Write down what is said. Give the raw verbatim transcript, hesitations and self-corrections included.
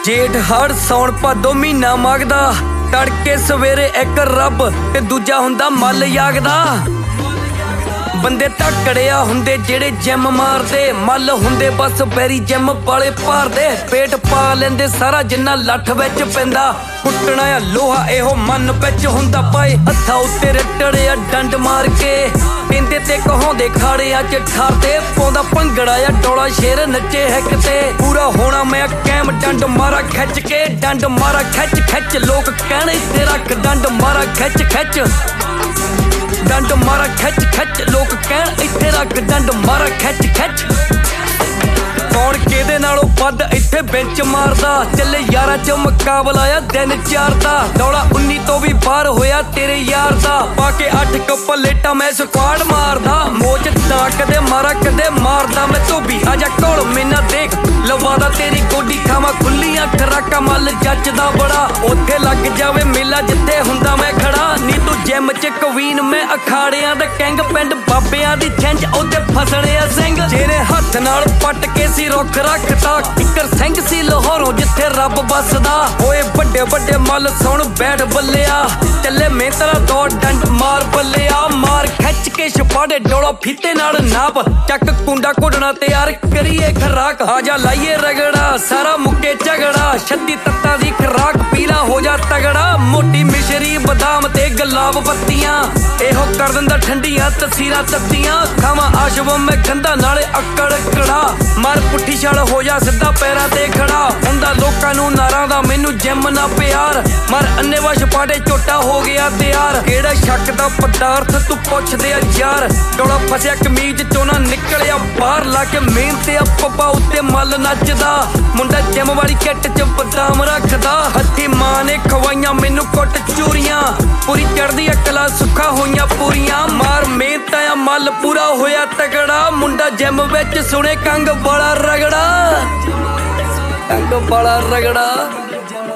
जेठ हाड़ सौण भादो महीना मागदा, तड़के सवेरे एक रब ते दूजा हुंदा मल यागदा। बंदे तकड़िया हुंदे जेड़े जिम मारदे, मल हुंदे बस बैरी जिम वाले भारदे। पेट पा लेंदे सारा जिन्ना लठ विच पैंदा, कुट्टना आ लोहा एहो मन विच हुंदा पाए। हत्था उत्ते रटड़िया डंड मार के, कहंदे ते कहाउंदे खाड़िया च ठारदे। पाउंदा भंगड़ा आ डोला शेर नच्चे हिक ते, पूरा होना मैं कैम डंड मारा खिच के। डंड मारा खिच खिच लोग कहणे ते रख, डंड मारा खिच खिच डंड मारा खिच खिच लोग कहण इत्थे रख, डंड मारा खिच खिच। कौन केदे नालों वध इत्थे बेंच मारदा, चले यारां च मुकाबला आ दिन चार दा। दौड़ा उन्नी तो भी बाहर होया तेरे यार दा, पाके अठ कप लेटा मैं स्क्वाड मारदा। मोच ना कदे मारा कदे मारदा मैं धोबी, आजा कोल मैना देख लवादा तेरी गोडी। खावा खुलियां खराका मल जचदा बड़ा, उत्थे लग जावे मेला जिथे हुंदा मैं खड़ा। नी तू जिम च कवीन मैं अखाड़ियां दा कैंग, पिंड बाबियां दी छिंज ओते फसणे आ सिंह। जेने हत्थ नाल पट के सी रुख रखता, किकर सिंह सी लाहौरों जिथे रब बसदा। होए बड़े बड़े मल सुन बैठ बल्लिया, चले मेहतरा दौड़ डंड मार बल्लिया। मार खिच के छपाड़े डोला फीते नाल नाप, चक कुंडा घुटना तैयार करिए खराक। आजा लाइए रगड़ा सारा मुक्के झगड़ा, छत्ती तत्तां दी खराक पीला हो जा तगड़ा। मोटी मिश्री बदाम ते गुलाब पत्तियां, एहो कर दिंदा ठंडियां तसीरां तत्तियां। खावां आशवम मैं गंदा नाले अकड़ कड़ा, मार पुट्ठी छड़ हो जा सिद्धा पैरां ते खड़ा। हुंदा लोकां नूं नारां दा मैनू जिम ना प्यार, मार अन्नेवा छपाड़े झोटा हो गया तैयार। केड़ा शक दा पदार्थ तू पुछदे आ यार, डोला फसिया कमीज चों ना निकलिया बाहर। ला के मेहनत आ पप्पा उत्ते मल नचदा, मुंडा जिम वाली किट च बदाम रखदा। हत्थी मां ने खवाइयां मैनू कुट चूरियां, पूरी चढ़दी अकला सुखा होइयां पूरियां। मार मेहनत आ मल पूरा होया तगड़ा, मुंडा जिम विच सुने कंग बड़ा रगड़ा, कंग बड़ा रगड़ा।